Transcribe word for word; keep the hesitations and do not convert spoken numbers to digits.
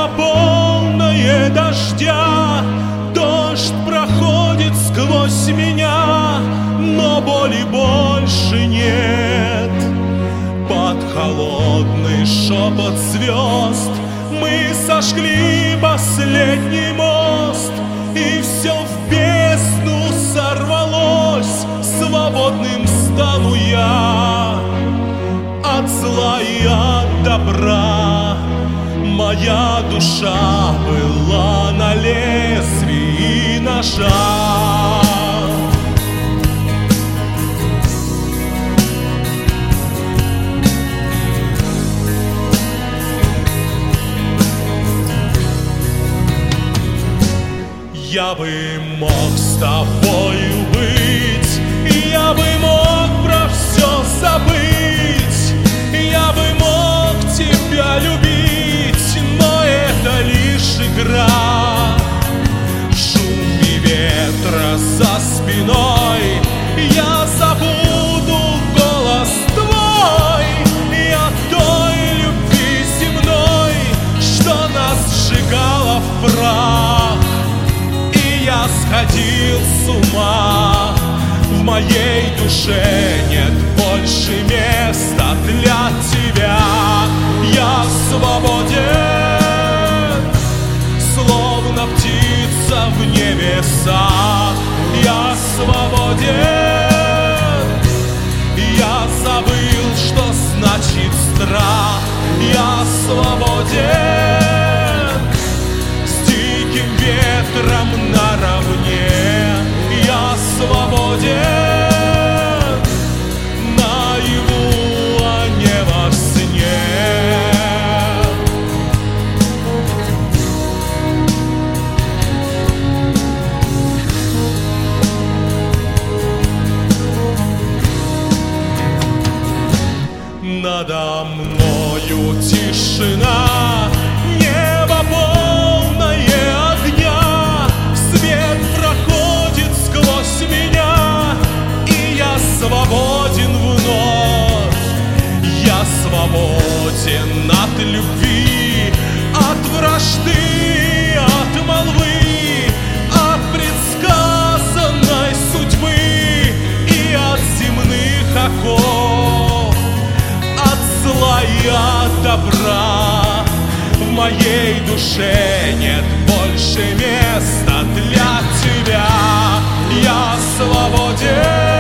Небо полное дождя, дождь проходит сквозь меня, но боли больше нет. Под холодный шепот звезд мы сожгли последний мост, и все в бездну сорвалось, свободным стану я от зла и от добра. Моя душа была на лезвии ножа. Я бы мог с тобою быть, я бы мог про все забыть, я бы мог тебя любить, но это лишь игра. В шуме ветра за спиной я забуду голос твой и о той любви земной, что нас сжигала в прах. Я сходил с ума, в моей душе нет больше места для тебя. Я свободен, словно птица в небесах. Я свободен, я забыл, что значит страх. Я свободен, с диким ветром наравне. Я свободен, наяву, а не во сне. Надо мною тишина, небо полное огня, свет проходит сквозь меня, и я свободен вновь. Я свободен от любви, от вражды, от молвы, от предсказанной судьбы и от земных оков, от зла и от добра. В моей душе нет больше места для тебя. Я свободен.